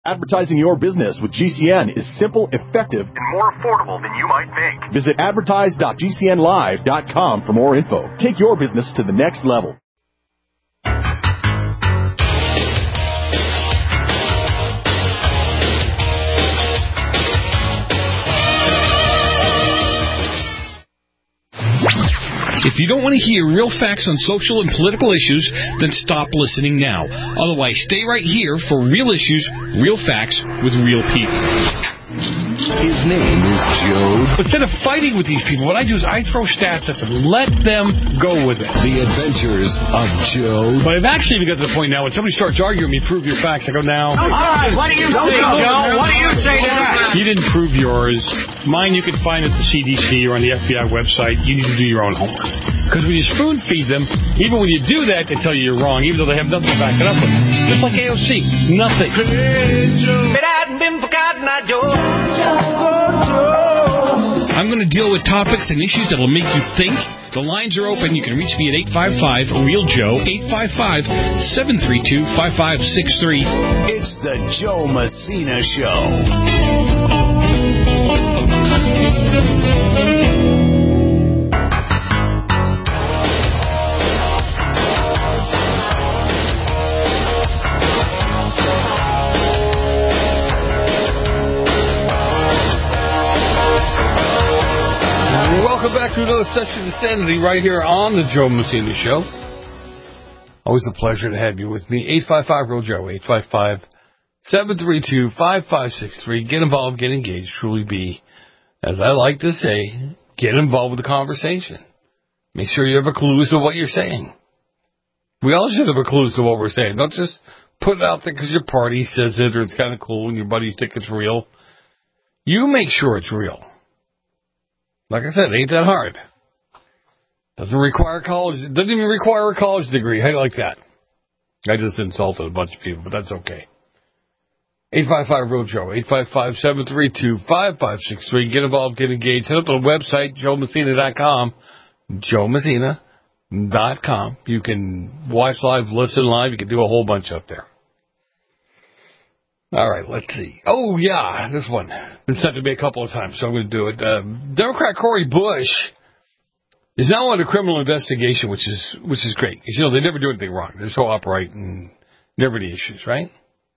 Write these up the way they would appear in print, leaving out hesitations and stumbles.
Advertising your business with GCN is simple, effective, and more affordable than you might think. Visit advertise.gcnlive.com for more info. Take your business to the next level. If you don't want to hear real facts on social and political issues, then stop listening now. Otherwise, stay right here for real issues, real facts, with real people. His name is Joe. Instead of fighting with these people, what I do is I throw stats at them. Let them go with it. The Adventures of Joe. But I've actually even got to the point now when somebody starts arguing with me, prove your facts, I go, now. All right, what do you say, Joe? What do you say to that? You didn't prove yours. Mine you can find at the CDC or on the FBI website. You need to do your own homework. Because when you spoon feed them, even when you do that, they tell you you're wrong, even though they have nothing to back it up with. Just like AOC. Nothing. If it hadn't been for Cotton Eye Joe. I'm going to deal with topics and issues that will make you think. The lines are open. You can reach me at 855-REAL-JOE, 855-732-5563. It's the Joe Messina Show. Welcome back to another session of Sanity right here on the Joe Messina Show. Always a pleasure to have you with me. 855-REAL-JOE, 855-732-5563. Get involved, get engaged, truly be, as I like to say, get involved with the conversation. Make sure you have a clue as to what you're saying. We all should have a clue as to what we're saying. Don't just put it out there because your party says it or it's kind of cool and your buddies think it's real. You make sure it's real. Like I said, it ain't that hard. Doesn't require college. It doesn't even require a college degree. How do you like that? I just insulted a bunch of people, but that's okay. 855-REAL-JOE, 855-732-5563. Get involved, get engaged. Head up to the website, joemessina.com, joemessina.com. You can watch live, listen live. You can do a whole bunch up there. All right, let's see. Oh, yeah, this one. Been sent to me a couple of times, so I'm going to do it. Democrat Cori Bush is now under criminal investigation, which is great. Because, you know, they never do anything wrong. They're so upright and never any issues, right?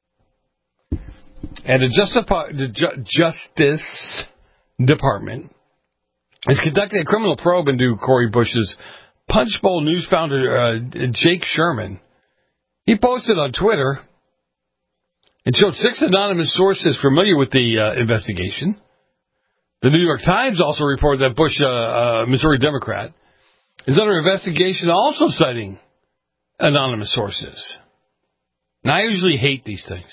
And the Justice Department is conducting a criminal probe into Cori Bush's Punchbowl News founder, Jake Sherman. He posted on Twitter. It showed 6 anonymous sources familiar with the investigation. The New York Times also reported that Bush, Missouri Democrat, is under investigation, also citing anonymous sources. Now, I usually hate these things.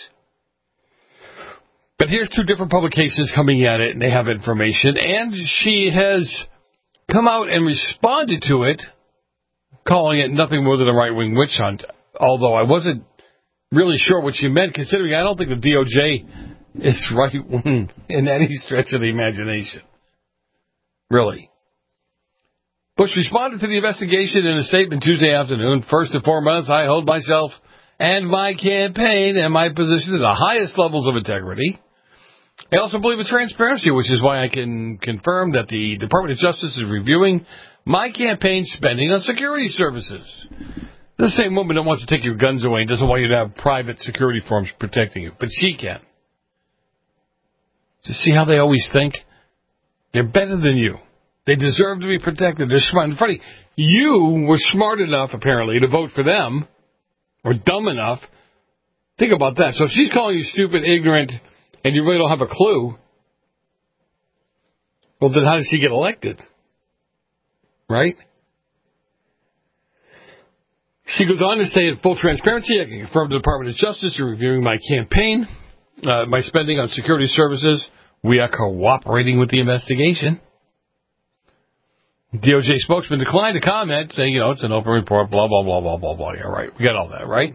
But here's 2 different publications coming at it, and they have information. And she has come out and responded to it, calling it nothing more than a right-wing witch hunt, although I wasn't really sure what she meant, considering I don't think the DOJ is right-wing in any stretch of the imagination. Really. Bush responded to the investigation in a statement Tuesday afternoon. First and foremost, I hold myself and my campaign and my position to the highest levels of integrity. I also believe in transparency, which is why I can confirm that the Department of Justice is reviewing my campaign spending on security services. The same woman that wants to take your guns away and doesn't want you to have private security firms protecting you. But she can. Just see how they always think? They're better than you. They deserve to be protected. They're smart. And funny, you were smart enough, apparently, to vote for them, or dumb enough. Think about that. So if she's calling you stupid, ignorant, and you really don't have a clue, well, then how did she get elected? Right? She goes on to say, in full transparency, I can confirm the Department of Justice is reviewing my campaign, my spending on security services. We are cooperating with the investigation. DOJ spokesman declined to comment, saying, it's an open report, blah, blah, blah, blah, blah, blah. Yeah, right. We got all that, right?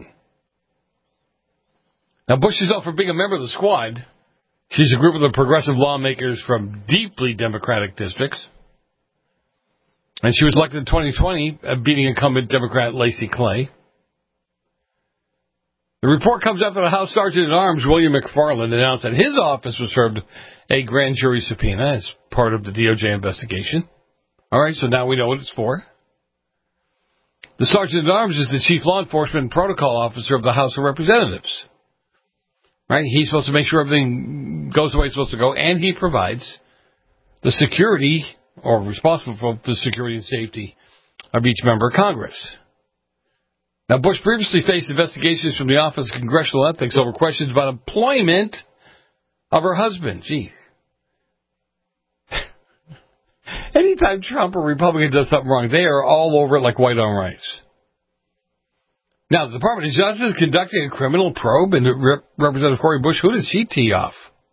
Now, Bush is up for being a member of the squad. She's a group of the progressive lawmakers from deeply Democratic districts. And she was elected in 2020, beating incumbent Democrat Lacey Clay. The report comes after the House Sergeant-at-Arms, William McFarland, announced that his office was served a grand jury subpoena as part of the DOJ investigation. All right, so now we know what it's for. The Sergeant-at-Arms is the Chief Law Enforcement and Protocol Officer of the House of Representatives. Right? He's supposed to make sure everything goes the way it's supposed to go, and he provides the security, or responsible for the security and safety of each member of Congress. Now, Bush previously faced investigations from the Office of Congressional Ethics over questions about employment of her husband. Gee. Anytime Trump or Republican does something wrong, they are all over it like white on rice. Now, the Department of Justice is conducting a criminal probe into Representative Cori Bush. Who does she tee off?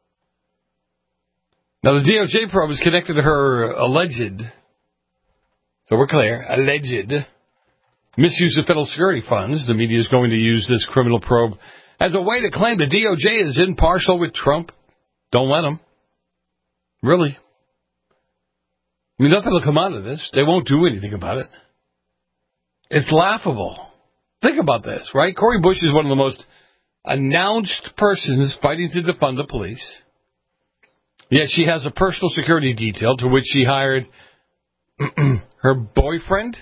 Now, the DOJ probe is connected to her alleged, so we're clear, alleged misuse of federal security funds. The media is going to use this criminal probe as a way to claim the DOJ is impartial with Trump. Don't let them. Really. I mean, nothing will come out of this. They won't do anything about it. It's laughable. Think about this, right? Cori Bush is one of the most announced persons fighting to defund the police. Yet she has a personal security detail to which she hired her boyfriend.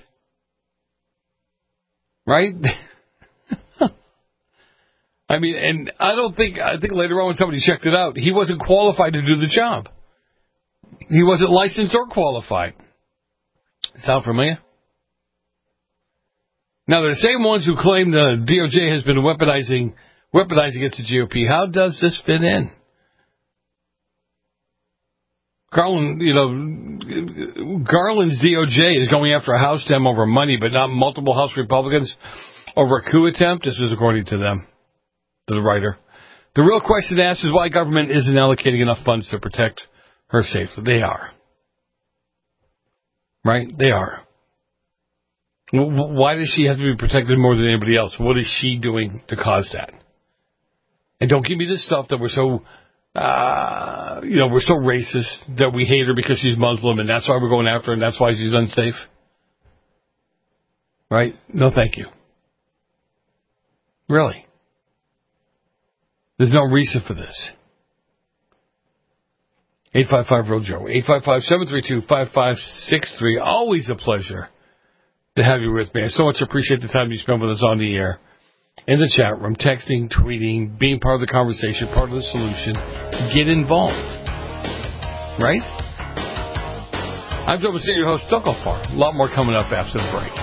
Right? I mean, and I think later on when somebody checked it out, he wasn't qualified to do the job. He wasn't licensed or qualified. Sound familiar? Now, they're the same ones who claim the DOJ has been weaponizing against the GOP. How does this fit in? Garland's DOJ is going after a House Dem over money, but not multiple House Republicans over a coup attempt. This is according to them, to the writer. The real question asked is why government isn't allocating enough funds to protect her safely. They are. Right? They are. Why does she have to be protected more than anybody else? What is she doing to cause that? And don't give me this stuff that we're so racist that we hate her because she's Muslim and that's why we're going after her and that's why she's unsafe. Right? No, thank you. Really. There's no reason for this. 855-REAL-JOE. 855-732-5563. Always a pleasure to have you with me. I so much appreciate the time you spend with us on the air, in the chat room, texting, tweeting, being part of the conversation, part of the solution. Get involved. Right? I'm Joe Messina, your host. Don't go far. A lot more coming up after the break.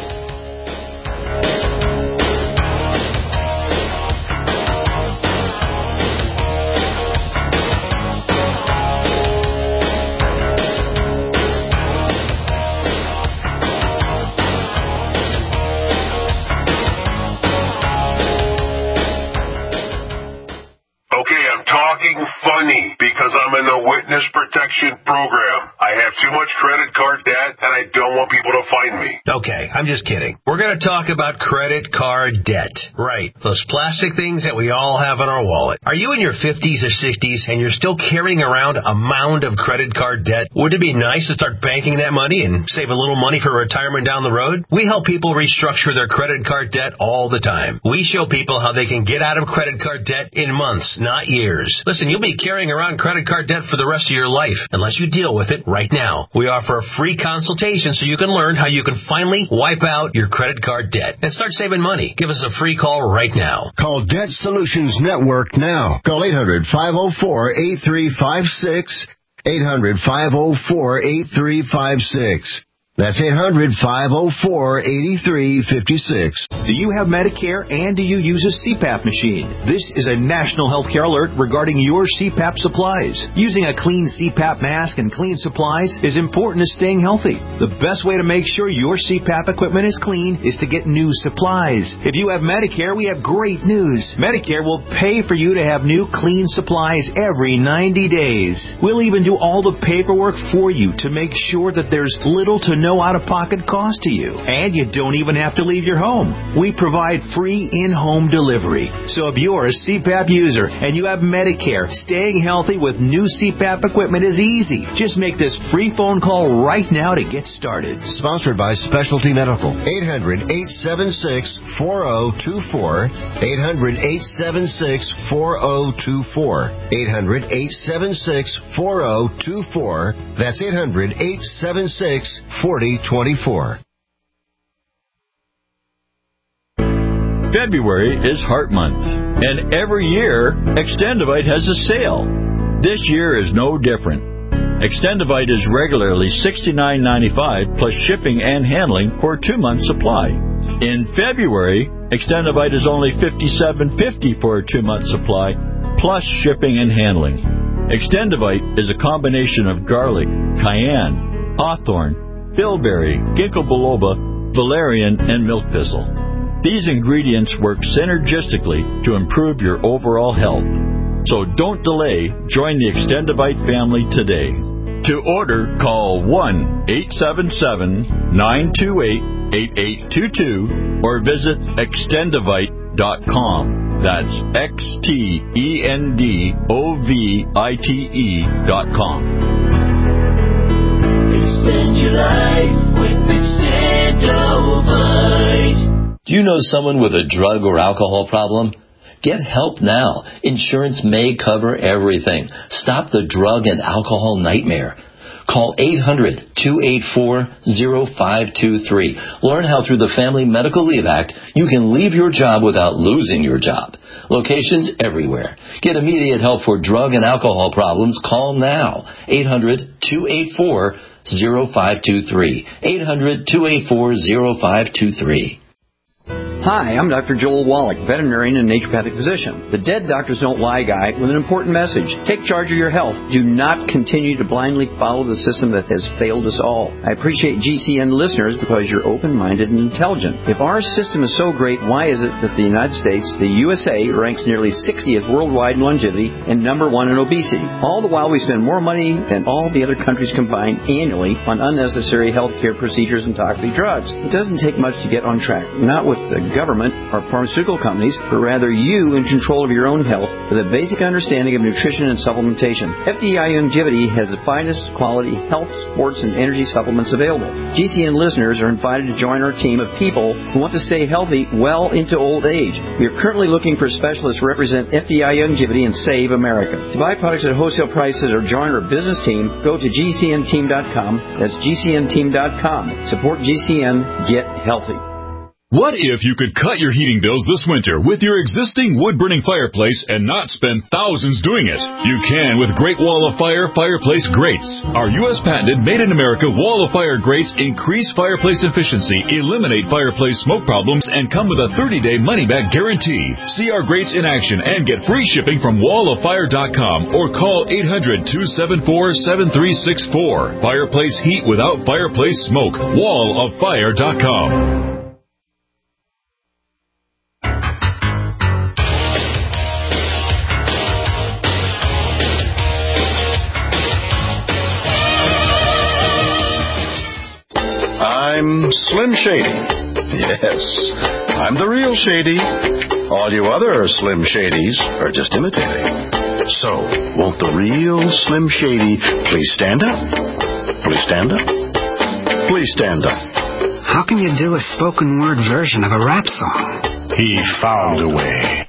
Funny because I'm in the witness protection program. I have too much credit card debt and I don't want people to find me. Okay, I'm just kidding. We're going to talk about credit card debt. Right. Those plastic things that we all have in our wallet. Are you in your 50s or 60s and you're still carrying around a mound of credit card debt? Would it be nice to start banking that money and save a little money for retirement down the road? We help people restructure their credit card debt all the time. We show people how they can get out of credit card debt in months, not years. Listen, you'll be carrying around credit card debt for the rest of your life unless you deal with it right now. We offer a free consultation so you can learn how you can finally wipe out your credit card debt and start saving money. Give us a free call right now. Call Debt Solutions Network now. Call 800-504-8356. 800-504-8356. That's 800-504-8356. Do you have Medicare and do you use a CPAP machine? This is a national healthcare alert regarding your CPAP supplies. Using a clean CPAP mask and clean supplies is important to staying healthy. The best way to make sure your CPAP equipment is clean is to get new supplies. If you have Medicare, we have great news. Medicare will pay for you to have new clean supplies every 90 days. We'll even do all the paperwork for you to make sure that there's little to no no out-of-pocket cost to you, and you don't even have to leave your home. We provide free in-home delivery. So if you're a CPAP user and you have Medicare, staying healthy with new CPAP equipment is easy. Just make this free phone call right now to get started. Sponsored by Specialty Medical. 800-876-4024. 800-876-4024. 800-876-4024. That's 800-876-4024. February is Heart Month, and every year, Extendivite has a sale. This year is no different. Extendivite is regularly $69.95 plus shipping and handling for a 2-month supply. In February, Extendivite is only $57.50 for a 2-month supply plus shipping and handling. Extendivite is a combination of garlic, cayenne, hawthorn, bilberry, ginkgo biloba, valerian, and milk thistle. These ingredients work synergistically to improve your overall health. So don't delay. Join the Extendivite family today. To order, call 1-877-928-8822 or visit extendivite.com. That's XTENDOVITE.com. Extend your life with Extendivite. Do you know someone with a drug or alcohol problem? Get help now. Insurance may cover everything. Stop the drug and alcohol nightmare. Call 800-284-0523. Learn how through the Family Medical Leave Act you can leave your job without losing your job. Locations everywhere. Get immediate help for drug and alcohol problems. Call now. 800-284-0523. 800-284-0523. Hi, I'm Dr. Joel Wallach, veterinarian and naturopathic physician. The Dead Doctors Don't Lie guy with an important message. Take charge of your health. Do not continue to blindly follow the system that has failed us all. I appreciate GCN listeners because you're open-minded and intelligent. If our system is so great, why is it that the United States, the USA, ranks nearly 60th worldwide in longevity and number 1 in obesity? All the while we spend more money than all the other countries combined annually on unnecessary health care procedures and toxic drugs. It doesn't take much to get on track. Not with the government or pharmaceutical companies, but rather you in control of your own health with a basic understanding of nutrition and supplementation. FDI Longevity has the finest quality health, sports, and energy supplements available. GCN listeners are invited to join our team of people who want to stay healthy well into old age. We are currently looking for specialists to represent FDI Longevity and Save America. To buy products at wholesale prices or join our business team, go to GCNteam.com. That's GCNteam.com. Support GCN. Get healthy. What if you could cut your heating bills this winter with your existing wood-burning fireplace and not spend thousands doing it? You can with Great Wall of Fire fireplace grates. Our U.S. patented made-in-America Wall of Fire grates increase fireplace efficiency, eliminate fireplace smoke problems, and come with a 30-day money-back guarantee. See our grates in action and get free shipping from walloffire.com or call 800-274-7364. Fireplace heat without fireplace smoke. walloffire.com. I'm Slim Shady. Yes, I'm the real Shady. All you other Slim Shadys are just imitating. So, won't the real Slim Shady please stand up? Please stand up? Please stand up. How can you do a spoken word version of a rap song? He found a way.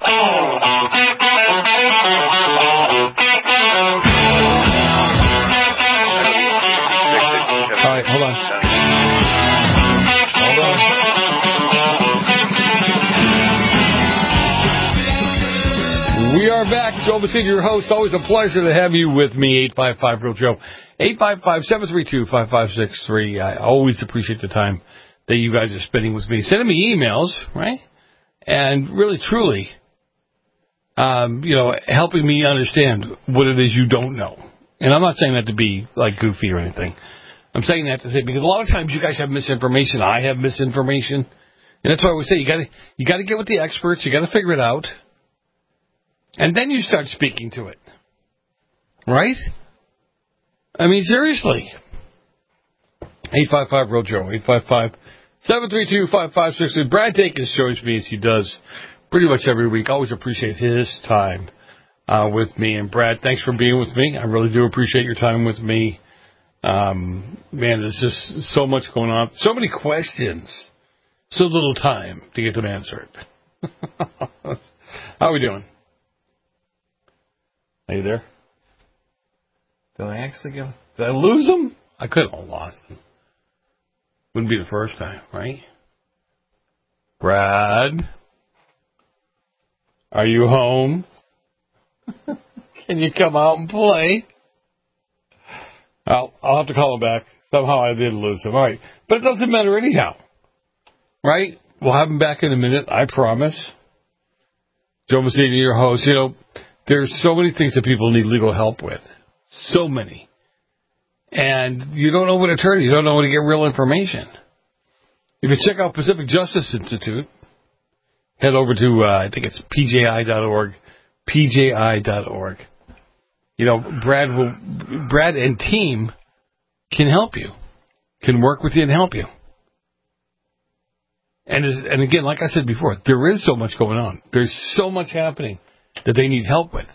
All right, hold on. We are back. Joe Messina, your host. Always a pleasure to have you with me. 855-REAL-JOE. 855-732-5563. I always appreciate the time that you guys are spending with me. Sending me emails, right? And really, truly, helping me understand what it is you don't know. And I'm not saying that to be, goofy or anything. I'm saying that to say, because a lot of times you guys have misinformation. I have misinformation. And that's why I always say, you got to get with the experts. You got to figure it out. And then you start speaking to it. Right? I mean, seriously. 855-REAL-JOE, 855-732-5563. Brad Dacus joins me as he does pretty much every week. Always appreciate his time with me. And, Brad, thanks for being with me. I really do appreciate your time with me. Man, there's just so much going on. So many questions. So little time to get them answered. How are we doing? Are you there? Did I actually get... Did I lose them? I couldn't have lost them. Wouldn't be the first time, right? Brad? Are you home? Can you come out and play? I'll have to call him back. Somehow I did lose him. All right. But it doesn't matter anyhow. Right? We'll have him back in a minute, I promise. Joe Messina, your host. You know, there's so many things that people need legal help with. So many. And you don't know where to turn. You don't know where to get real information. You can check out Pacific Justice Institute. Head over to, I think it's pji.org. pji.org. You know, Brad and team can help you, can work with you and help you. And again, like I said before, there is so much going on. There's so much happening that they need help with.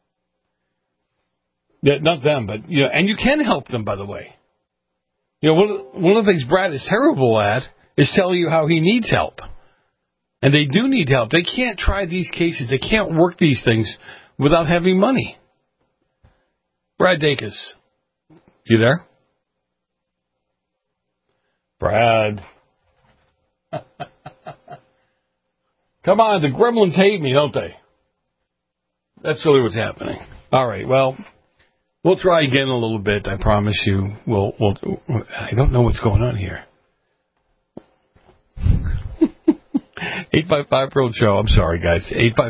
Yeah, not them, but, you know, and you can help them, by the way. You know, one of the things Brad is terrible at is telling you how he needs help. And they do need help. They can't try these cases. They can't work these things without having money. Brad Dacus, you there? Brad. Come on, the gremlins hate me, don't they? That's really what's happening. All right, well, we'll try again a little bit. I promise you. We'll. I don't know what's going on here. 855-REAL-JOE. I'm sorry, guys.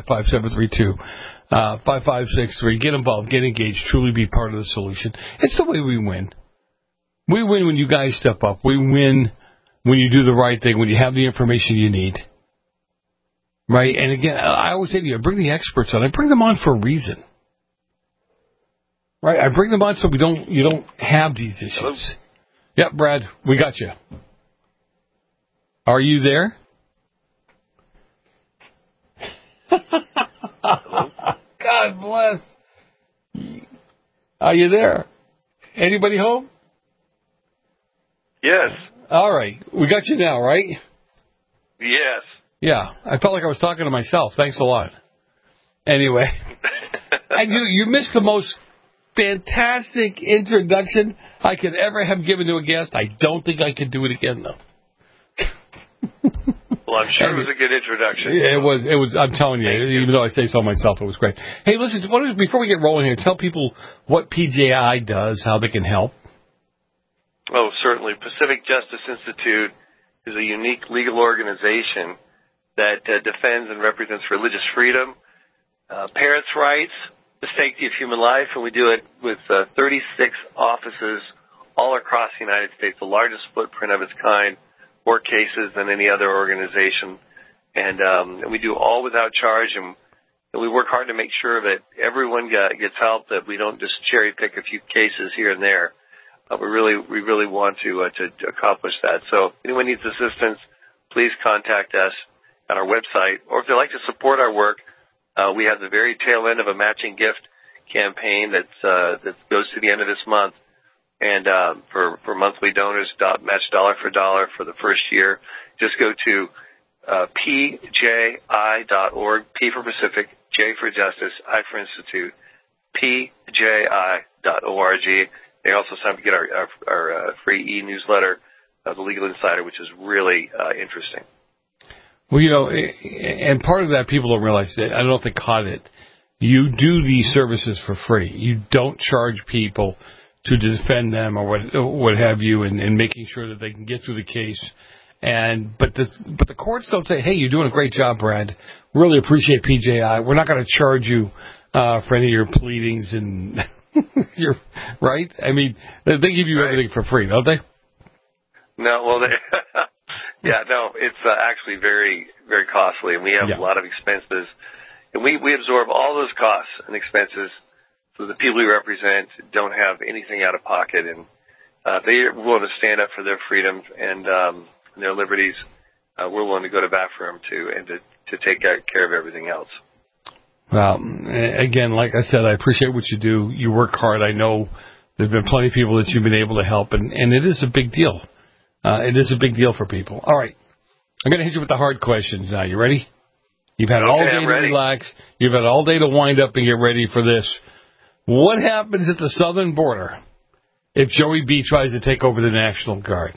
855-732-5563. Get involved. Get engaged. Truly be part of the solution. It's the way we win. We win when you guys step up. We win when you do the right thing, when you have the information you need. Right? And again, I always say to you, I bring the experts on. I bring them on for a reason. Right? I bring them on so you don't have these issues. Hello? Yep, Brad, we got you. Are you there? God bless. Are you there? Anybody home? Yes. All right. We got you now, right? Yes. Yeah. I felt like I was talking to myself. Thanks a lot. Anyway. And you missed the most fantastic introduction I could ever have given to a guest. I don't think I could do it again, though. Well, I'm sure it was a good introduction. Yeah, it was. I'm telling you, even though I say so myself, it was great. Hey, listen, before we get rolling here, tell people what PJI does, how they can help. Oh, certainly. Pacific Justice Institute is a unique legal organization that defends and represents religious freedom, parents' rights, the safety of human life, and we do it with 36 offices all across the United States, the largest footprint of its kind, more cases than any other organization. And we do all without charge, and we work hard to make sure that everyone gets help, that we don't just cherry pick a few cases here and there. We really want to accomplish that. So if anyone needs assistance, please contact us on our website. Or if they'd like to support our work, we have the very tail end of a matching gift campaign that goes to the end of this month. And for monthly donors, match dollar for dollar for the first year. Just go to pji.org, P for Pacific, J for Justice, I for Institute, pji.org. They also sign up to get our free e-newsletter, The Legal Insider, which is really interesting. Well, you know, and part of that people don't realize, I don't know if they caught it, you do these services for free. You don't charge people to defend them or what have you, and making sure that they can get through the case. But the courts don't say, hey, you're doing a great job, Brad. Really appreciate PJI. We're not going to charge you for any of your pleadings and you're right. I mean, they give you everything for free, don't they? No, well, it's actually very, very costly, and we have a lot of expenses, and we absorb all those costs and expenses. So the people we represent don't have anything out of pocket, and they're willing to stand up for their freedoms and their liberties. We're willing to go to bat for them too, and to take care of everything else. Well, again, like I said, I appreciate what you do. You work hard. I know there's been plenty of people that you've been able to help, and it is a big deal. It is a big deal for people. All right. I'm going to hit you with the hard questions now. You ready? You've had all day to relax. You've had all day to wind up and get ready for this. What happens at the southern border if Joey B. tries to take over the National Guard?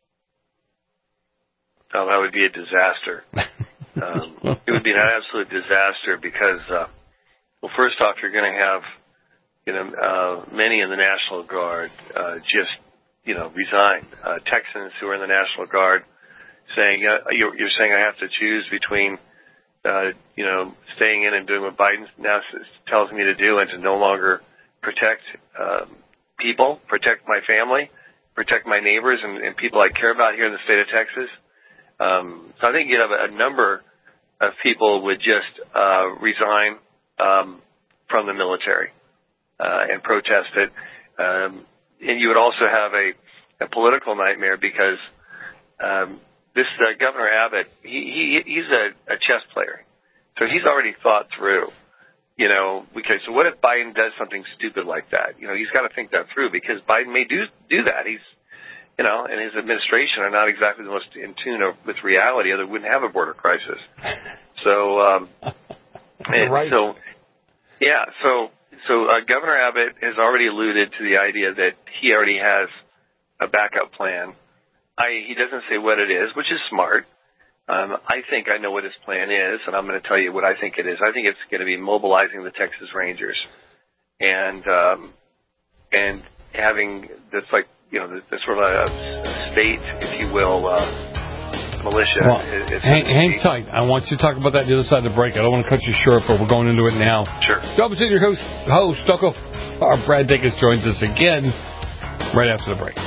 Oh, that would be a disaster. It would be an absolute disaster because, well, first off, you're going to have, many in the National Guard resign. Texans who are in the National Guard saying, you're saying I have to choose between, staying in and doing what Biden now tells me to do and to no longer protect people, protect my family, protect my neighbors and people I care about here in the state of Texas. So I think you'd have a number of people would just resign from the military and protest it. And you would also have a political nightmare because this Governor Abbott, he's a chess player. So he's already thought through, okay, so what if Biden does something stupid like that? He's got to think that through because Biden may do that. He's and his administration are not exactly the most in tune with reality, or they wouldn't have a border crisis. So, Governor Abbott has already alluded to the idea that he already has a backup plan. He doesn't say what it is, which is smart. I think I know what his plan is, and I'm going to tell you what I think it is. I think it's going to be mobilizing the Texas Rangers and having this this sort of a state, if you will, militia. Well, hang tight. I want you to talk about that the other side of the break. I don't want to cut you short, but we're going into it now. Sure. Double City, your host, Brad Dacus joins us again right after the break.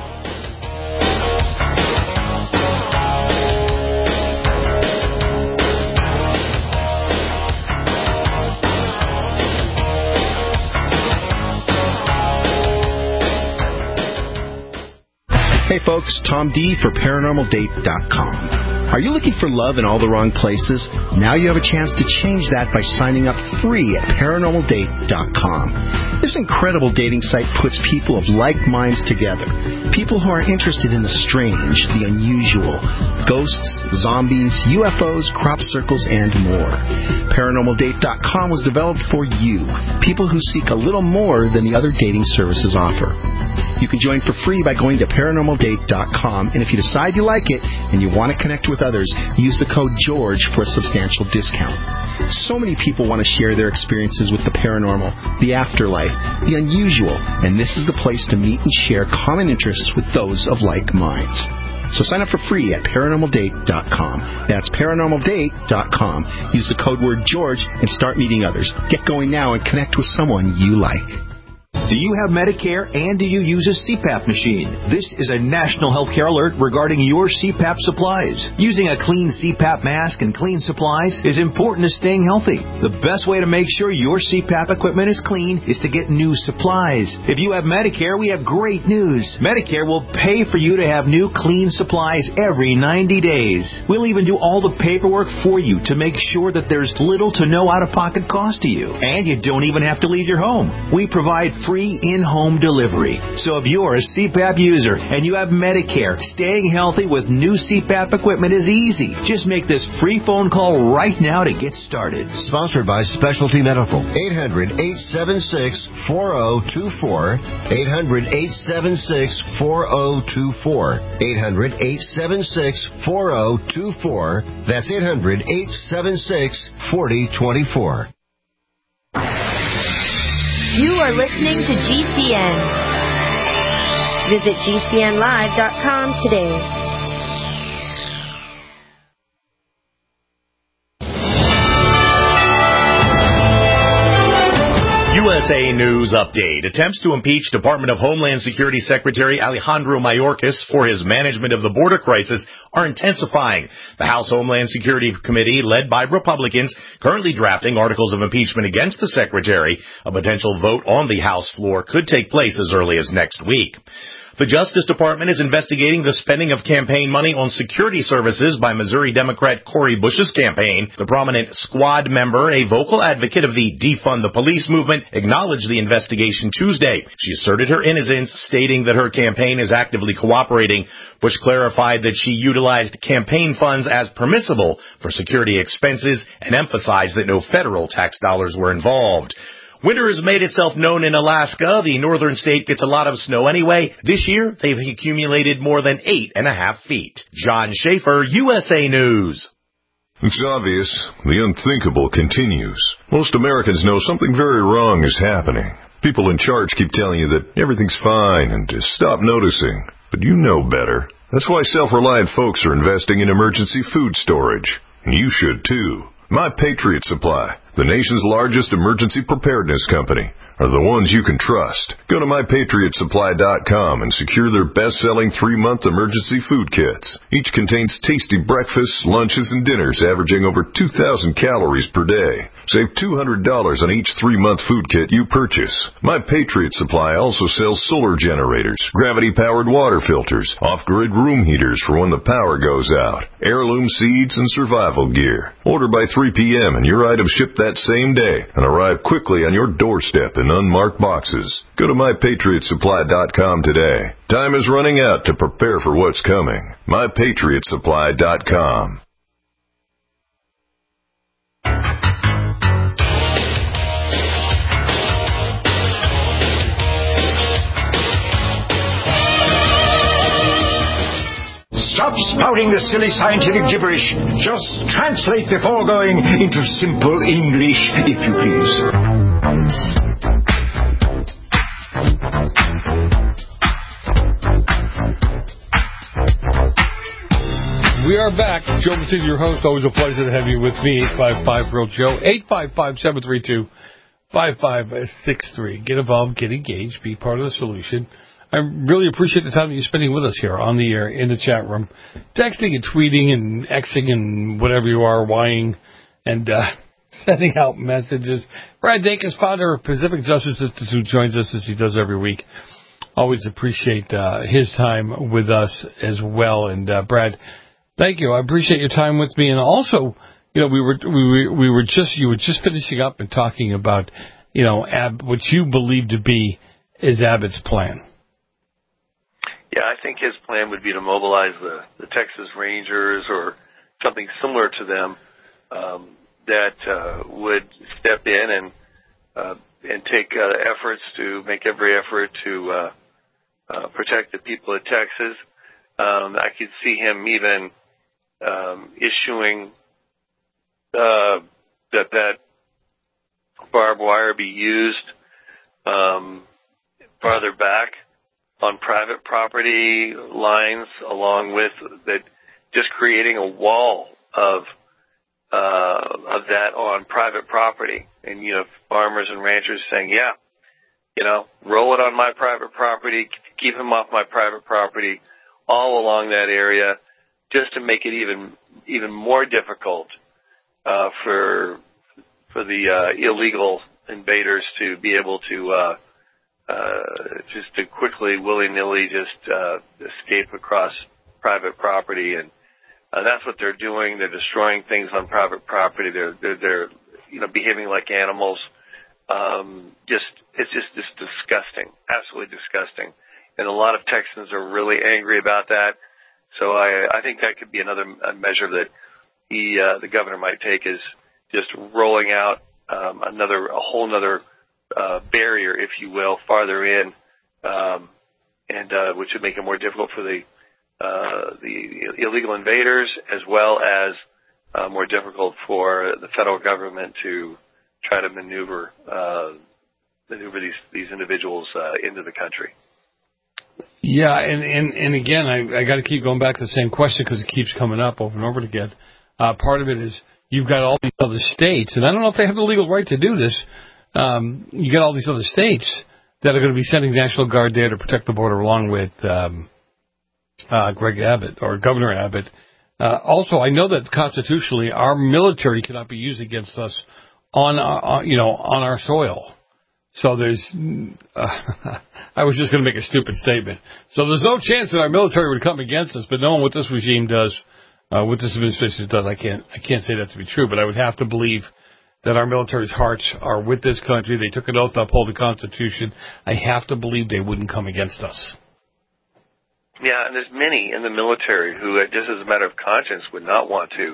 Hey folks, Tom D for ParanormalDate.com. Are you looking for love in all the wrong places? Now you have a chance to change that by signing up free at ParanormalDate.com. This incredible dating site puts people of like minds together. People who are interested in the strange, the unusual, ghosts, zombies, UFOs, crop circles, and more. ParanormalDate.com was developed for you, people who seek a little more than the other dating services offer. You can join for free by going to ParanormalDate.com, and if you decide you like it and you want to connect with others, use the code GEORGE for a substantial discount. So many people want to share their experiences with the paranormal, the afterlife, the unusual, and this is the place to meet and share common interests with those of like minds. So sign up for free at ParanormalDate.com. That's ParanormalDate.com. Use the code word GEORGE and start meeting others. Get going now and connect with someone you like. Do you have Medicare and do you use a CPAP machine? This is a national healthcare alert regarding your CPAP supplies. Using a clean CPAP mask and clean supplies is important to staying healthy. The best way to make sure your CPAP equipment is clean is to get new supplies. If you have Medicare, we have great news. Medicare will pay for you to have new clean supplies every 90 days. We'll even do all the paperwork for you to make sure that there's little to no out-of-pocket cost to you. And you don't even have to leave your home. We provide free in-home delivery. So if you're a CPAP user and you have Medicare, staying healthy with new CPAP equipment is easy. Just make this free phone call right now to get started. Sponsored by Specialty Medical. 800-876-4024. 800-876-4024. 800-876-4024. That's 800-876-4024. You are listening to GCN. Visit GCNlive.com today. USA News Update. Attempts to impeach Department of Homeland Security Secretary Alejandro Mayorkas for his management of the border crisis are intensifying. The House Homeland Security Committee, led by Republicans, currently drafting articles of impeachment against the secretary. A potential vote on the House floor could take place as early as next week. The Justice Department is investigating the spending of campaign money on security services by Missouri Democrat Cori Bush's campaign. The prominent Squad member, a vocal advocate of the Defund the Police movement, acknowledged the investigation Tuesday. She asserted her innocence, stating that her campaign is actively cooperating. Bush clarified that she utilized campaign funds as permissible for security expenses and emphasized that no federal tax dollars were involved. Winter has made itself known in Alaska. The northern state gets a lot of snow anyway. This year, they've accumulated more than 8.5 feet. John Schaefer, USA News. It's obvious. The unthinkable continues. Most Americans know something very wrong is happening. People in charge keep telling you that everything's fine and to stop noticing. But you know better. That's why self-reliant folks are investing in emergency food storage. And you should too. My Patriot Supply, the nation's largest emergency preparedness company, are the ones you can trust. Go to MyPatriotSupply.com and secure their best-selling 3-month emergency food kits. Each contains tasty breakfasts, lunches, and dinners averaging over 2,000 calories per day. Save $200 on each 3-month food kit you purchase. My Patriot Supply also sells solar generators, gravity-powered water filters, off-grid room heaters for when the power goes out, heirloom seeds, and survival gear. Order by 3 p.m. and your items ship that same day and arrive quickly on your doorstep in unmarked boxes. Go to MyPatriotSupply.com today. Time is running out to prepare for what's coming. MyPatriotSupply.com. Stop spouting the silly scientific gibberish. Just translate the foregoing into simple English, if you please. We are back. Joe Massina, your host. Always a pleasure to have you with me. 855-REAL-JOE. 855-732-5563. Get involved, get engaged, be part of the solution. I really appreciate the time that you're spending with us here on the air, in the chat room, texting and tweeting and Xing and whatever you are, Ying, and sending out messages. Brad Dacus, founder of Pacific Justice Institute, joins us as he does every week. Always appreciate his time with us as well. And Brad, thank you. I appreciate your time with me. And also, you know, you were just finishing up and talking about, you know, what you believe to be is Abbott's plan. Yeah, I think his plan would be to mobilize the Texas Rangers or something similar to them that would step in and take efforts to make every effort to protect the people of Texas. I could see him even issuing that barbed wire be used farther back on private property lines, along with that, just creating a wall of that on private property. And, you know, farmers and ranchers saying, yeah, you know, roll it on my private property, keep him off my private property, all along that area, just to make it even more difficult for the illegal invaders to be able to just to quickly, willy-nilly, just escape across private property, and that's what they're doing. They're destroying things on private property. They're you know, behaving like animals. It's just disgusting, absolutely disgusting. And a lot of Texans are really angry about that. So I think that could be another measure that the governor might take, is just rolling out a whole nother barrier, if you will, farther in, and which would make it more difficult for the illegal invaders, as well as more difficult for the federal government to try to maneuver these individuals into the country. Yeah, and again, I got to keep going back to the same question because it keeps coming up over and over again. Part of it is you've got all these other states, and I don't know if they have the legal right to do this. You got all these other states that are going to be sending National Guard there to protect the border, along with Greg Abbott or Governor Abbott. Also, I know that constitutionally our military cannot be used against us on our soil. So there's, I was just going to make a stupid statement. So there's no chance that our military would come against us, but knowing what this regime does, what this administration does, I can't say that to be true, but I would have to believe that our military's hearts are with this country. They took an oath to uphold the Constitution. I have to believe they wouldn't come against us. Yeah, and there's many in the military who, just as a matter of conscience, would not want to,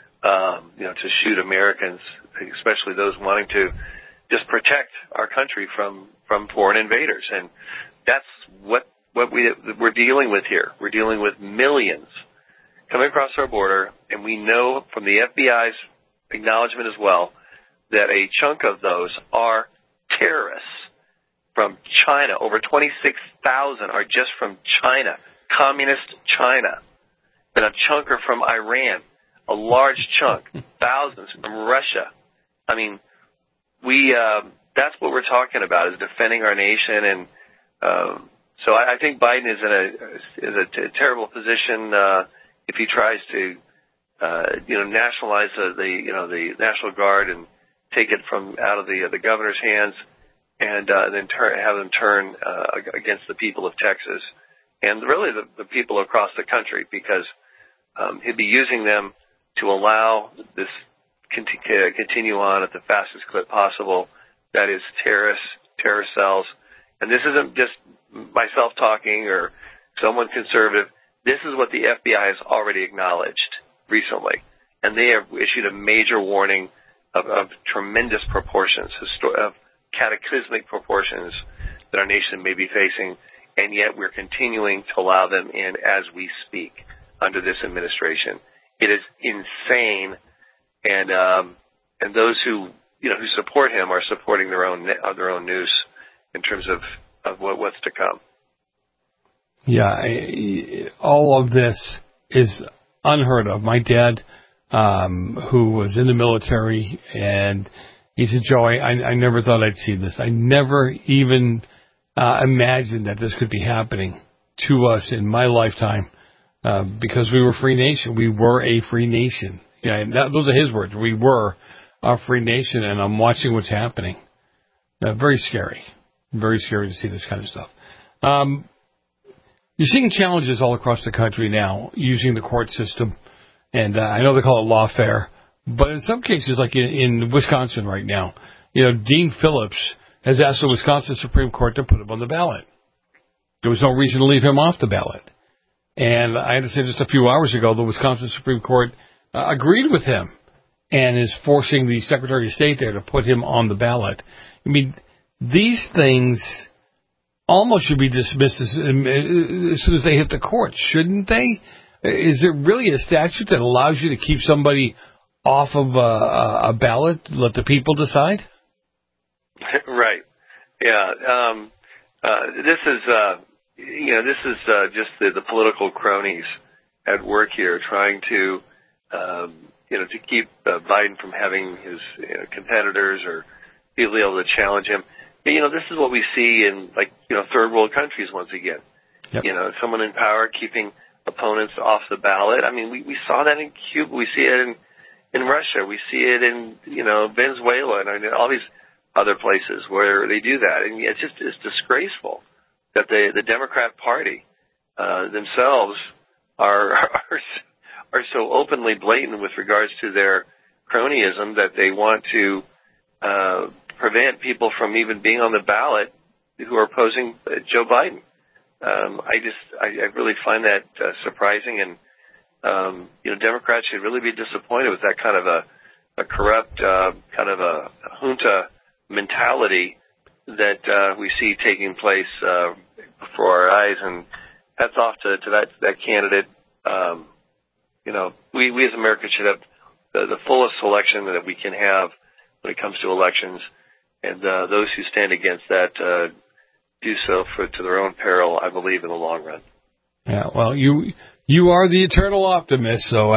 to shoot Americans, especially those wanting to just protect our country from foreign invaders. And that's what we're dealing with here. We're dealing with millions coming across our border, and we know from the FBI's acknowledgement as well that a chunk of those are terrorists from China. Over 26,000 are just from China, communist China. And a chunk are from Iran, a large chunk, thousands from Russia. I mean, that's what we're talking about, is defending our nation. And so I think Biden is in a terrible position if he tries to nationalize the National Guard and take it from out of the governor's hands, and then have them turn against the people of Texas and really the people across the country, because he'd be using them to allow this continue on at the fastest clip possible. That is terror cells. And this isn't just myself talking or someone conservative. This is what the FBI has already acknowledged recently. And they have issued a major warning of tremendous proportions, of cataclysmic proportions that our nation may be facing. And yet we're continuing to allow them in as we speak under this administration. It is insane. And those who support him are supporting their own noose in terms of what's to come. Yeah, all of this is unheard of. My dad, who was in the military, and he said, Joe, I never thought I'd see this. I never even imagined that this could be happening to us in my lifetime, because we were a free nation. We were a free nation. Yeah, and those are his words. We were a free nation, and I'm watching what's happening. Very scary. Very scary to see this kind of stuff. You're seeing challenges all across the country now using the court system, and I know they call it lawfare, but in some cases, like in Wisconsin right now, Dean Phillips has asked the Wisconsin Supreme Court to put him on the ballot. There was no reason to leave him off the ballot. And I understand just a few hours ago, the Wisconsin Supreme Court agreed with him and is forcing the Secretary of State there to put him on the ballot. I mean, these things almost should be dismissed as soon as they hit the court, shouldn't they? Is it really a statute that allows you to keep somebody off of a ballot, let the people decide? Right. Yeah. This is just the political cronies at work here, trying to to keep Biden from having his competitors or people able to challenge him. This is what we see in third world countries once again. Yep. Someone in power keeping opponents off the ballot. I mean, we saw that in Cuba. We see it in Russia. We see it in Venezuela and all these other places where they do that. And it's disgraceful that the Democrat Party themselves are so openly blatant with regards to their cronyism that they want to prevent people from even being on the ballot who are opposing Joe Biden. I really find that surprising, and Democrats should really be disappointed with that kind of a corrupt kind of a junta mentality that we see taking place before our eyes. And hats off to that candidate. We as Americans should have the fullest selection that we can have when it comes to elections, and those who stand against that do so to their own peril, I believe, in the long run. Yeah, well, you are the eternal optimist, so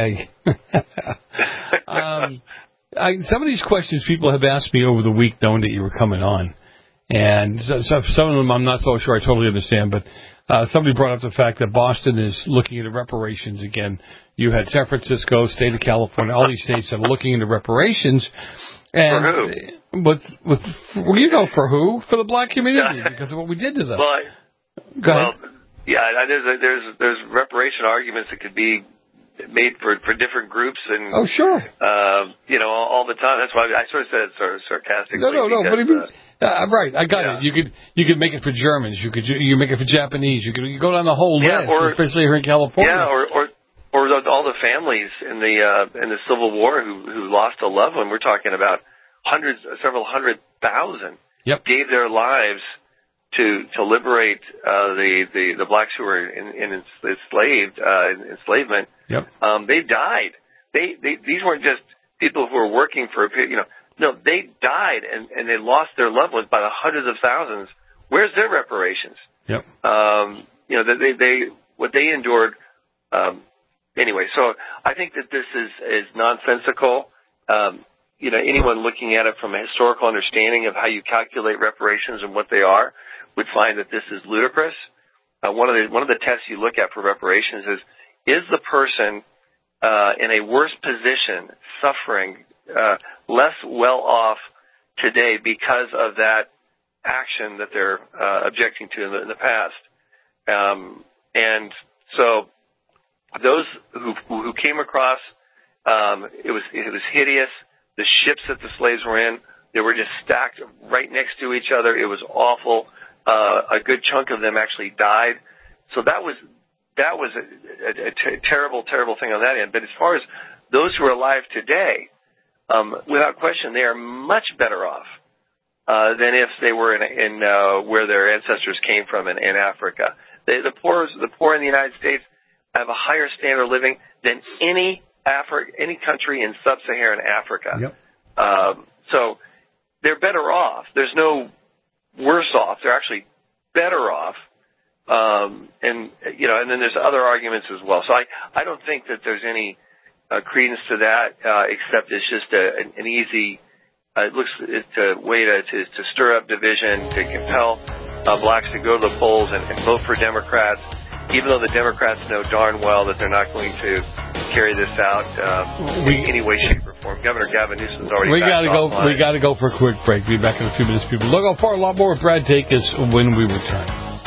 some of these questions people have asked me over the week, knowing that you were coming on, and some of them I'm not so sure I totally understand, but somebody brought up the fact that Boston is looking into reparations again. You had San Francisco, state of California, all these states that are looking into reparations. And for who? For who? For the black community, because of what we did to them. Go ahead. There's reparation arguments that could be made for different groups and all the time. That's why I sort of said it sort of sarcastically. No. What do you mean? Right, I got it. You could make it for Germans. You make it for Japanese. You go down the whole list, especially here in California. Yeah, or all the families in the Civil War who lost a loved one. We're talking about several hundred thousand gave their lives to liberate the blacks who were in enslavement. They died. These weren't just people who were working for no, they died and they lost their loved ones by the hundreds of thousands. Where's their reparations? What they endured. Anyway, so I think that this is nonsensical. Anyone looking at it from a historical understanding of how you calculate reparations and what they are would find that this is ludicrous. One of the tests you look at for reparations is the person in a worse position, suffering, less well off today because of that action that they're objecting to in the past. And so those who came across, it was hideous. The ships that the slaves were in, they were just stacked right next to each other. It was awful. A good chunk of them actually died. So that was a terrible, terrible thing on that end. But as far as those who are alive today, without question, they are much better off than if they were in where their ancestors came from in Africa. The poor in the United States have a higher standard of living than any country in sub-Saharan Africa. So they're better off. There's no worse off. They're actually better off. And then there's other arguments as well. So I don't think that there's any credence to that, except it's just an easy, it's a way to stir up division, to compel blacks to go to the polls and vote for Democrats, even though the Democrats know darn well that they're not going to carry this out in any way, shape, or form. Governor Gavin Newsom's already We got to go for a quick break. Be back in a few minutes, people. Look out for a lot more with Brad Dacus when we return.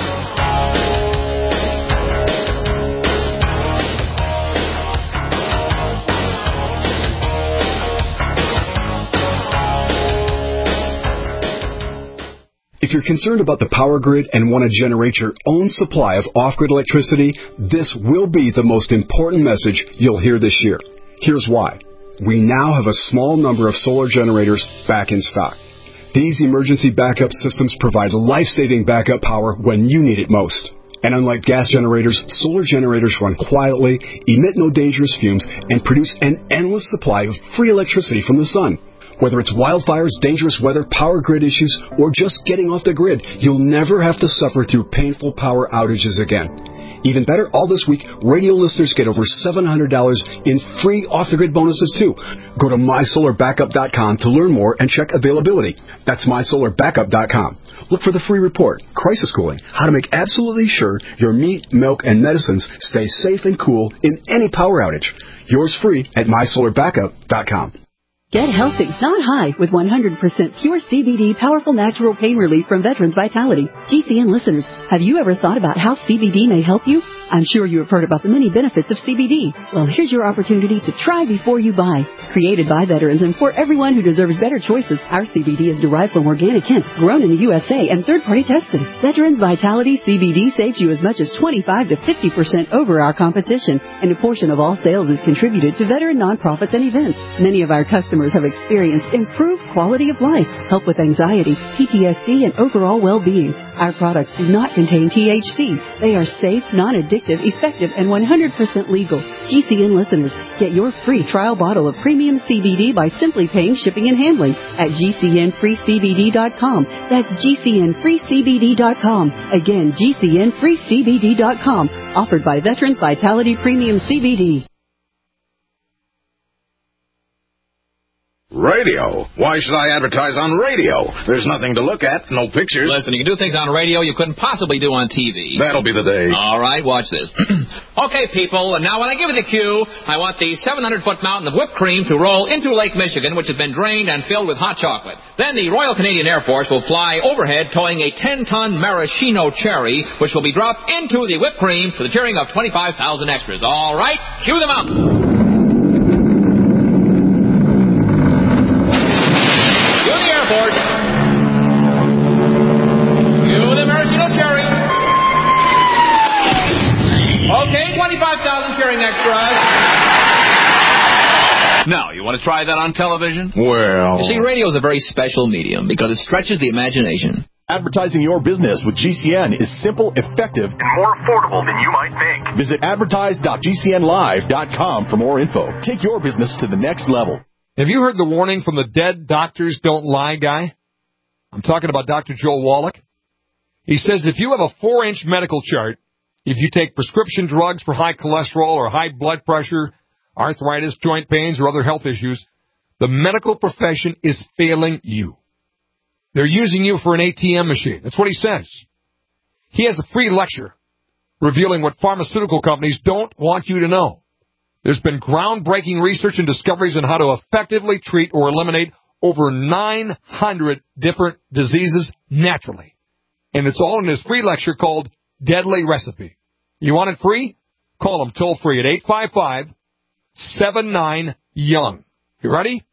If you're concerned about the power grid and want to generate your own supply of off-grid electricity, this will be the most important message you'll hear this year. Here's why. We now have a small number of solar generators back in stock. These emergency backup systems provide life-saving backup power when you need it most. And unlike gas generators, solar generators run quietly, emit no dangerous fumes, and produce an endless supply of free electricity from the sun. Whether it's wildfires, dangerous weather, power grid issues, or just getting off the grid, you'll never have to suffer through painful power outages again. Even better, all this week, radio listeners get over $700 in free off-the-grid bonuses, too. Go to mysolarbackup.com to learn more and check availability. That's mysolarbackup.com. Look for the free report, Crisis Cooling, how to make absolutely sure your meat, milk, and medicines stay safe and cool in any power outage. Yours free at mysolarbackup.com. Get healthy, not high, with 100% pure CBD powerful natural pain relief from Veterans Vitality. GCN listeners, have you ever thought about how CBD may help you? I'm sure you have heard about the many benefits of CBD. Well, here's your opportunity to try before you buy. Created by veterans and for everyone who deserves better choices, our CBD is derived from organic hemp, grown in the USA, and third-party tested. Veterans Vitality CBD saves you as much as 25 to 50% over our competition, and a portion of all sales is contributed to veteran nonprofits and events. Many of our customers have experienced improved quality of life, help with anxiety, PTSD, and overall well-being. Our products do not contain THC. They are safe, non-addictive, effective, and 100% legal. GCN listeners, get your free trial bottle of premium CBD by simply paying shipping and handling at GCNFreeCBD.com. That's GCNFreeCBD.com. Again, GCNFreeCBD.com. Offered by Veterans Vitality Premium CBD. Radio? Why should I advertise on radio? There's nothing to look at, no pictures. Listen, you can do things on radio you couldn't possibly do on TV. That'll be the day. All right, watch this. Okay, people, now when I give you the cue, I want the 700-foot mountain of whipped cream to roll into Lake Michigan, which has been drained and filled with hot chocolate. Then the Royal Canadian Air Force will fly overhead towing a 10-ton maraschino cherry, which will be dropped into the whipped cream to the cheering of 25,000 extras. All right, cue the mountain. Okay, 25,000 cheering extras. Now, you want to try that on television? Well... You see, radio is a very special medium because it stretches the imagination. Advertising your business with GCN is simple, effective, and more affordable than you might think. Visit advertise.gcnlive.com for more info. Take your business to the next level. Have you heard the warning from the Dead Doctors Don't Lie guy? I'm talking about Dr. Joel Wallach. He says if you have a 4-inch medical chart, if you take prescription drugs for high cholesterol or high blood pressure, arthritis, joint pains, or other health issues, the medical profession is failing you. They're using you for an ATM machine. That's what he says. He has a free lecture revealing what pharmaceutical companies don't want you to know. There's been groundbreaking research and discoveries on how to effectively treat or eliminate over 900 different diseases naturally. And it's all in this free lecture called Deadly Recipe. You want it free? Call them toll free at 855-79-YOUNG. You ready?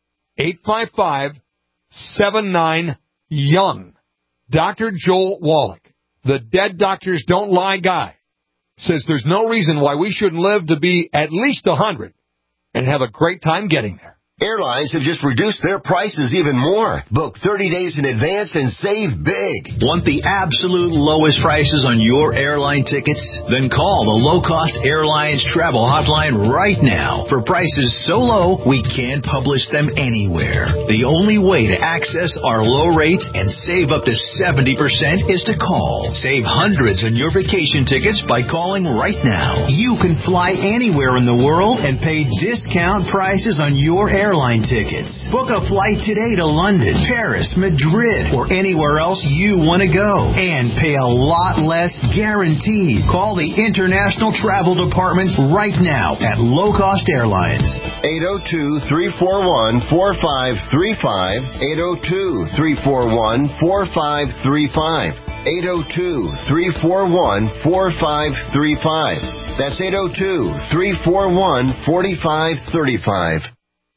855-79-YOUNG. Dr. Joel Wallach, the Dead Doctors Don't Lie guy, says there's no reason why we shouldn't live to be at least 100 and have a great time getting there. Airlines have just reduced their prices even more. Book 30 days in advance and save big. Want the absolute lowest prices on your airline tickets? Then call the Low Cost Airlines Travel Hotline right now. For prices so low, we can't publish them anywhere. The only way to access our low rates and save up to 70% is to call. Save hundreds on your vacation tickets by calling right now. You can fly anywhere in the world and pay discount prices on your airline tickets. Book a flight today to London, Paris, Madrid, or anywhere else you want to go. And pay a lot less guaranteed. Call the International Travel Department right now at Low Cost Airlines. 802-341-4535. 802-341-4535. 802-341-4535. That's 802-341-4535.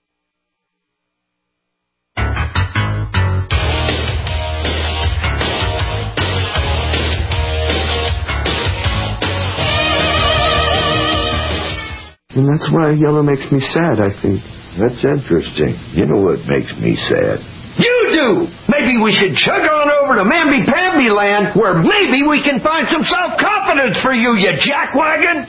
And that's why yellow makes me sad, I think. That's interesting. You know what makes me sad? You do! Maybe we should chug on over to Mamby-Pamby land, where maybe we can find some self-confidence for you, you jackwagon!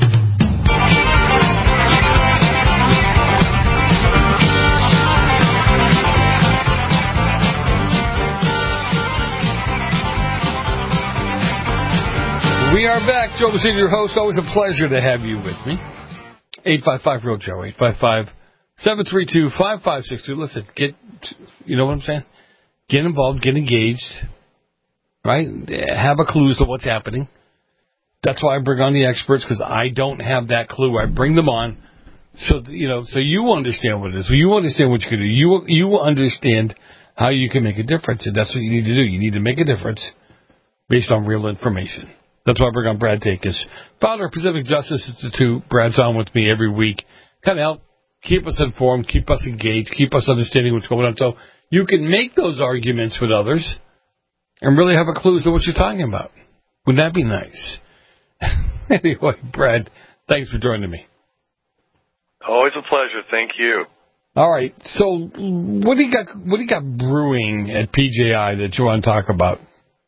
We are back. Joe Messina, your host. Always a pleasure to have you with me. 855-REAL-JOE, 855-732-5562. Listen, you know what I'm saying? Get involved, get engaged, right? Have a clue as to what's happening. That's why I bring on the experts, because I don't have that clue. I bring them on so you understand what it is. So you understand what you can do. You understand how you can make a difference, and that's what you need to do. You need to make a difference based on real information. That's why I bring on Brad Dacus, founder of Pacific Justice Institute. Brad's on with me every week. Kind of help keep us informed, keep us engaged, keep us understanding what's going on. So you can make those arguments with others and really have a clue as to what you're talking about. Wouldn't that be nice? Anyway, Brad, thanks for joining me. Always a pleasure. Thank you. All right. So what do you got brewing at PJI that you want to talk about?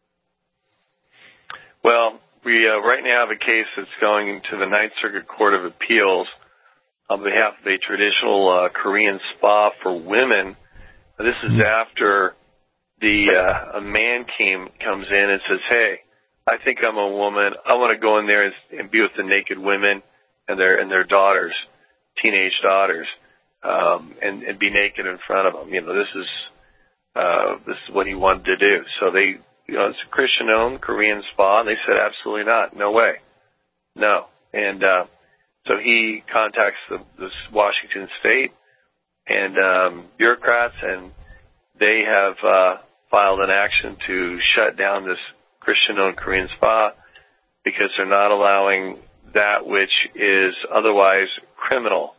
Well, we right now have a case that's going into the Ninth Circuit Court of Appeals on behalf of a traditional Korean spa for women. This is after a man comes in and says, "Hey, I think I'm a woman. I want to go in there and be with the naked women and their daughters, teenage daughters." and be naked in front of them. This is what he wanted to do. So it's a Christian-owned Korean spa, and they said absolutely not, no way, no. And so he contacts the Washington State and bureaucrats, and they have filed an action to shut down this Christian-owned Korean spa because they're not allowing that which is otherwise criminal.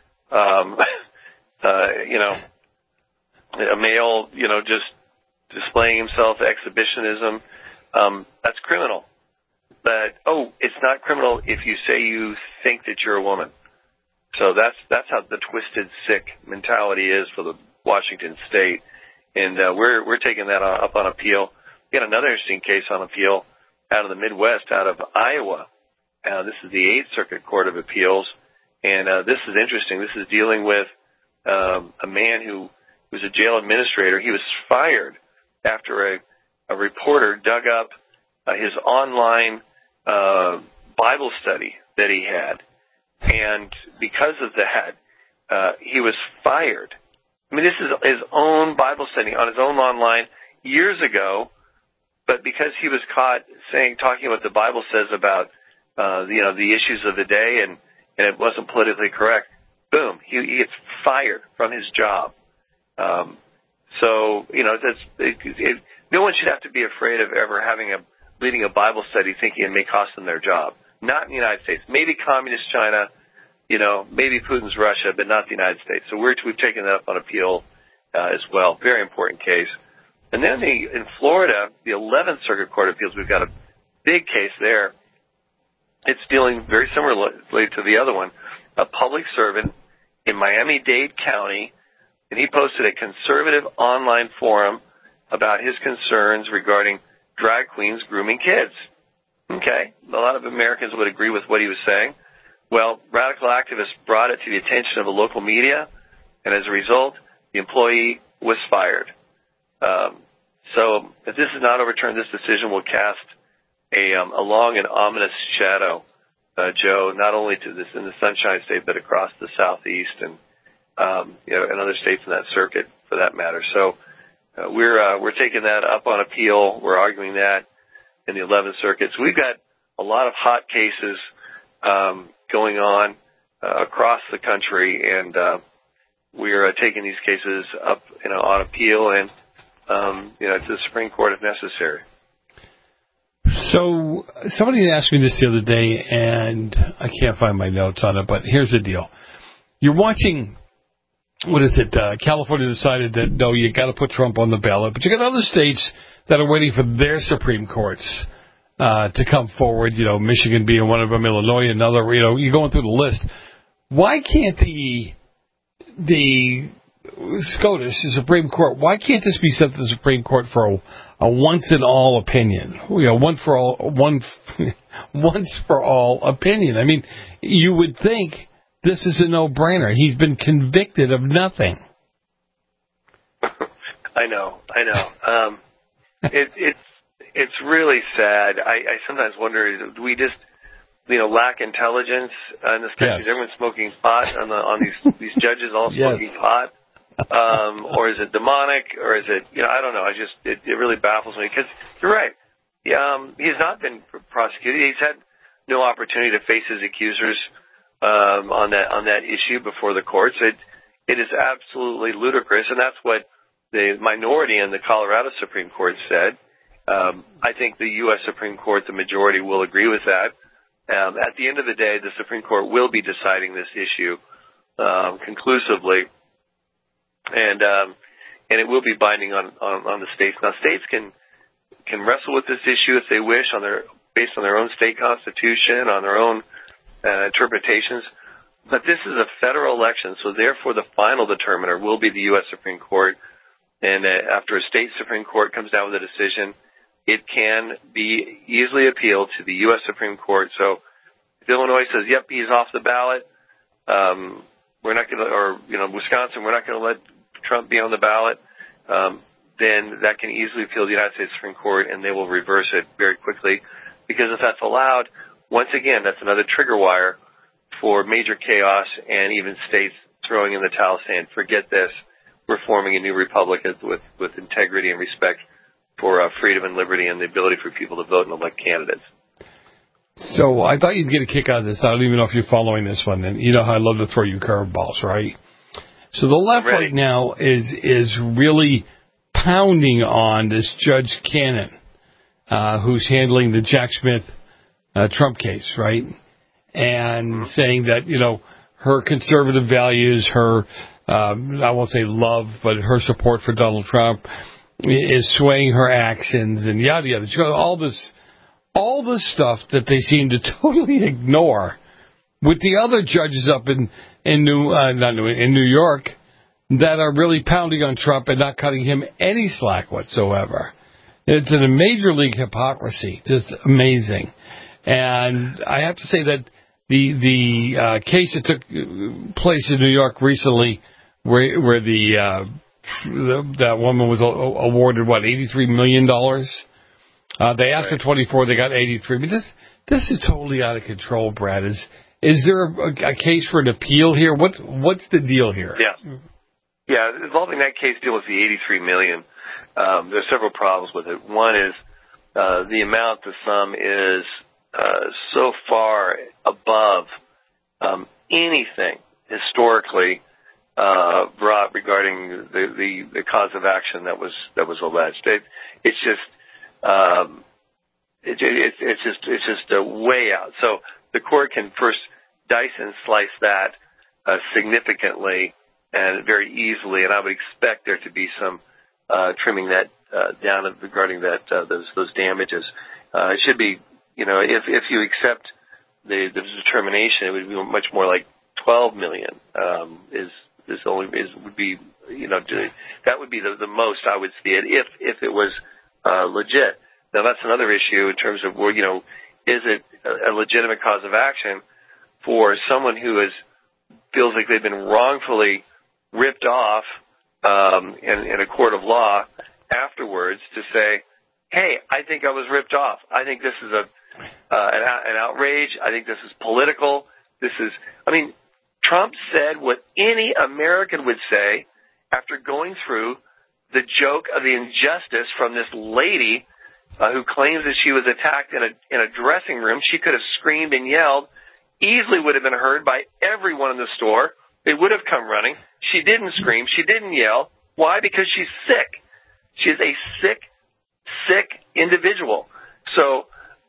A male, just displaying himself, exhibitionism, that's criminal. But, it's not criminal if you say you think that you're a woman. So that's how the twisted, sick mentality is for the Washington State. And we're taking that up on appeal. We got another interesting case on appeal out of the Midwest, out of Iowa. This is the 8th Circuit Court of Appeals. And this is interesting. This is dealing with a man who was a jail administrator. He was fired after a reporter dug up his online Bible study that he had. And because of that, he was fired. I mean, this is his own Bible study on his own online years ago, but because he was caught talking what the Bible says about, the issues of the day and it wasn't politically correct, boom, he gets fired from his job. No one should have to be afraid of ever leading a Bible study thinking it may cost them their job. Not in the United States. Maybe communist China, maybe Putin's Russia, but not the United States. So we've taken that up on appeal as well. Very important case. And then in Florida, the 11th Circuit Court of Appeals, we've got a big case there. It's dealing very similarly to the other one. A public servant in Miami-Dade County, and he posted a conservative online forum about his concerns regarding drag queens grooming kids. Okay, a lot of Americans would agree with what he was saying. Well, radical activists brought it to the attention of the local media, and as a result, the employee was fired. So if this is not overturned, this decision will cast a long and ominous shadow, Joe, not only to this in the Sunshine State, but across the Southeast and and other states in that circuit, for that matter. So we're taking that up on appeal. We're arguing that in the 11th Circuit. So we've got a lot of hot cases going on across the country, and we're taking these cases up, on appeal and to the Supreme Court if necessary. So somebody asked me this the other day, and I can't find my notes on it, but here's the deal. You're watching, California decided that, no, you got to put Trump on the ballot, but you got other states that are waiting for their Supreme Courts to come forward, Michigan being one of them, Illinois another, you're going through the list. Why can't the SCOTUS, the Supreme Court, why can't this be sent to the Supreme Court for a once-and-all opinion? Once for all opinion. I mean, you would think this is a no-brainer. He's been convicted of nothing. I know. It's really sad. I sometimes wonder, do we just lack intelligence in this country? Yes. Is everyone smoking pot on these judges all smoking pot? Or is it demonic, or is it, I don't know. It really baffles me, because you're right. He has not been prosecuted. He's had no opportunity to face his accusers on that issue before the courts. It is absolutely ludicrous, and that's what the minority in the Colorado Supreme Court said. I think the U.S. Supreme Court, the majority, will agree with that. At the end of the day, the Supreme Court will be deciding this issue conclusively, and it will be binding on the states. Now, states can wrestle with this issue if they wish, based on their own state constitution, on their own interpretations. But this is a federal election, so therefore the final determiner will be the U.S. Supreme Court. And after a state Supreme Court comes down with a decision, it can be easily appealed to the U.S. Supreme Court. So if Illinois says, yep, he's off the ballot, we're not going to, or, Wisconsin, we're not going to let Trump be on the ballot, then that can easily appeal to the United States Supreme Court, and they will reverse it very quickly. Because if that's allowed, once again, that's another trigger wire for major chaos and even states throwing in the towel, saying, "Forget this. We're forming a new republic with integrity and respect for freedom and liberty and the ability for people to vote and elect candidates." So I thought you'd get a kick out of this. I don't even know if you're following this one. And you know how I love to throw you curveballs, right? So the left right now is really pounding on this Judge Cannon, who's handling the Jack Smith Trump case, right? And saying that, you know, her conservative values, her, I won't say love, but her support for Donald Trump is swaying her actions and yada yada. All this stuff that they seem to totally ignore with the other judges up in New York that are really pounding on Trump and not cutting him any slack whatsoever. It's a major league hypocrisy, just amazing. And I have to say that the case that took place in New York recently, where that woman was awarded $83 million. They asked for 24, they got 83. I mean, this is totally out of control, Brad. Is there a case for an appeal here? What's the deal here? Yeah, involving that case deal with the $83 million. There's several problems with it. One is the amount, the sum is so far above anything historically brought regarding the cause of action that was alleged. It's just way out. So the court can first dice and slice that significantly and very easily, and I would expect there to be some trimming that down regarding those damages. It should be, you know, if you accept the determination, it would be much more like $12 million. Would be, you know, that would be the most I would see it if it was legit. Now that's another issue in terms of, you know, is it a legitimate cause of action for someone who feels like they've been wrongfully ripped off in a court of law afterwards to say, hey, I think I was ripped off. I think this is an outrage. I think this is political. Trump said what any American would say after going through the joke of the injustice from this lady who claims that she was attacked in a dressing room. She could have screamed and yelled, easily would have been heard by everyone in the store. They would have come running. She didn't scream. She didn't yell. Why? Because she's sick. She is a sick individual. So,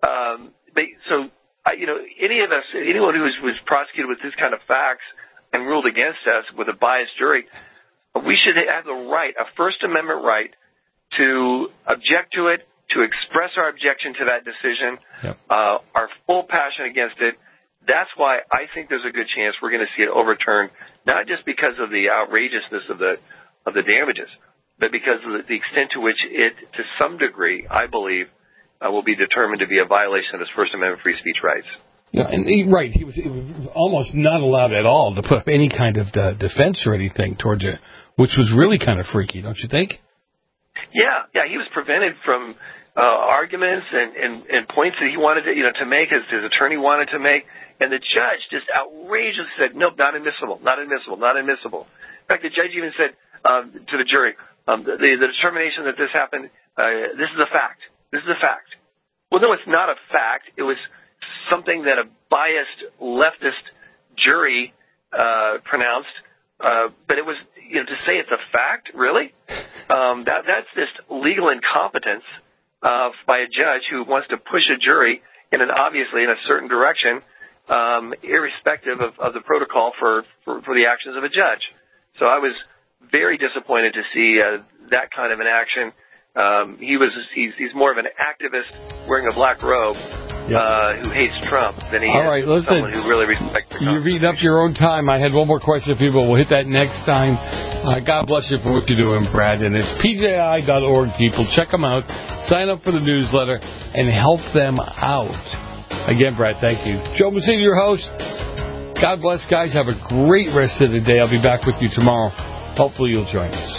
anyone who was prosecuted with this kind of facts and ruled against us with a biased jury, we should have the right, a First Amendment right, to object to it, to express our objection to that decision, our full passion against it. That's why I think there's a good chance we're going to see it overturned, not just because of the outrageousness of the damages, but because of the extent to which it, to some degree, I believe, will be determined to be a violation of his First Amendment free speech rights. Yeah, and he was almost not allowed at all to put up any kind of defense or anything towards it, which was really kind of freaky, don't you think? Yeah, he was prevented from arguments and points that he wanted to make, his attorney wanted to make, and the judge just outrageously said, nope, not admissible. In fact, the judge even said to the jury, the determination that this happened, this is a fact. Well, no, it's not a fact. It was something that a biased leftist jury pronounced, but it was, to say it's a fact, really? That's just legal incompetence by a judge who wants to push a jury obviously in a certain direction, irrespective of the protocol for the actions of a judge. So I was very disappointed to see that kind of an action. He's more of an activist wearing a black robe who hates Trump than he is someone who really respects the You've eaten up your own time. I had one more question for people. We'll hit that next time. God bless you for what you're doing, Brad. And it's pji.org, people. Check them out. Sign up for the newsletter and help them out. Again, Brad, thank you. Joe Messina, your host. God bless, guys. Have a great rest of the day. I'll be back with you tomorrow. Hopefully you'll join us.